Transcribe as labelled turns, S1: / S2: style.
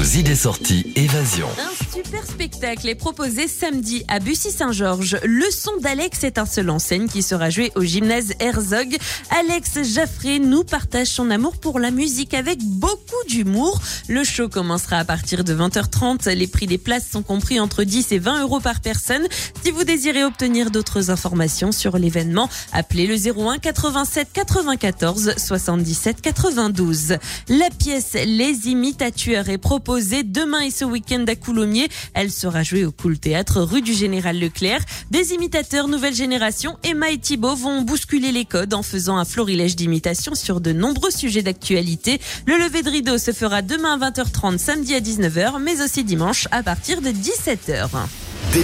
S1: Vos idées sorties Évasion.
S2: Un super spectacle est proposé samedi à Bussy-Saint-Georges. Le son d'Alex est un seul en scène qui sera joué au gymnase Herzog. Alex Jaffré nous partage son amour pour la musique avec beaucoup d'humour. Le show commencera à partir de 20h30. Les prix des places sont compris entre 10 et 20 euros par personne. Si vous désirez obtenir d'autres informations sur l'événement, appelez le 01 87 94 77 92. La pièce Les Imitateurs est proposée demain et ce week-end à Coulommiers. Elle sera jouée au Cool Théâtre, rue du Général Leclerc. Des imitateurs nouvelle génération, Emma et Thibaut vont bousculer les codes en faisant un florilège d'imitations sur de nombreux sujets d'actualité. Le lever de rideau se fera demain à 20h30, samedi à 19h, mais aussi dimanche à partir de 17h.